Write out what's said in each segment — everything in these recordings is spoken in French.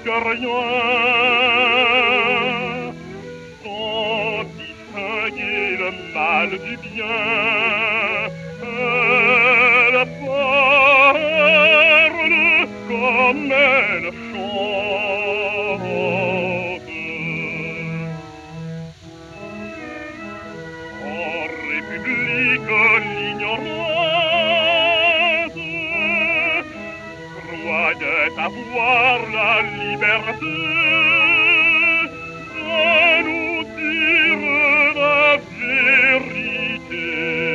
que rien, sans distinguer le mal du bien. Elle parle comme elle chante. En République, l'ignorance croyait avoir la liberté de nous dire la vérité.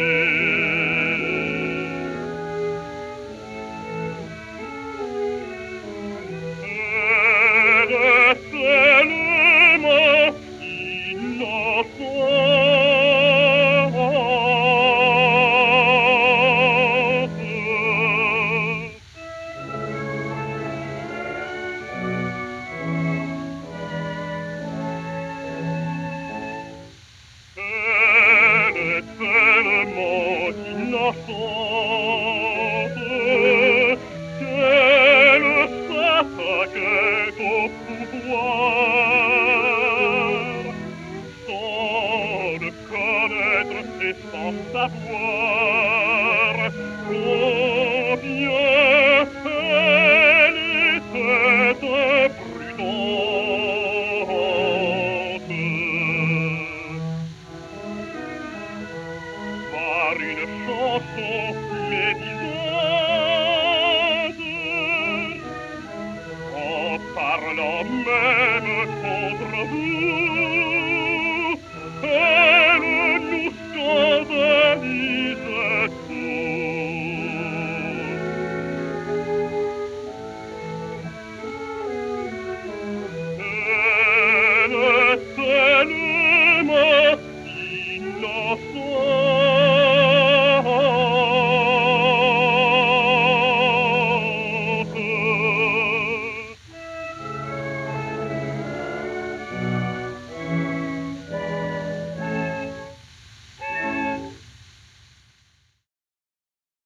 Elle est tellement innocente. Elle est tellement innocente qu'elle s'attaquait au pouvoir sans le connaître et sans savoir combien elle était prudente. Par une chanson médisante, en parlant même contre vous,